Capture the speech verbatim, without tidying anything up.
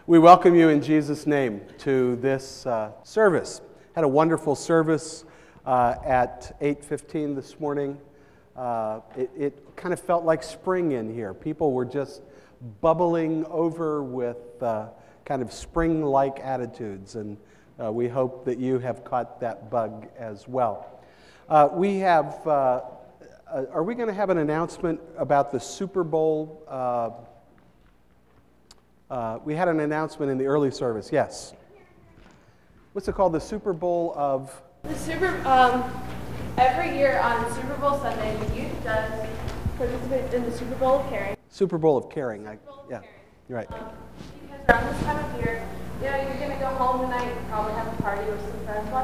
We welcome you in Jesus' name to this uh, service. Had a wonderful service uh, at eight fifteen this morning. Uh, it, it kind of felt like spring in here. People were just bubbling over with uh, kind of spring-like attitudes, and uh, we hope that you have caught that bug as well. Uh, we have, uh, uh, are we going to have an announcement about the Super Bowl? Uh, uh, we had an announcement in the early service, yes. What's it called? The Super Bowl of? The Super, um, every year on Super Bowl Sunday, the youth does participate in the Super Bowl of Caring. Super Bowl of Caring, I, yeah, you're right. Um, because around this time of year, you know, you're going to go home tonight and probably have a party with some friends.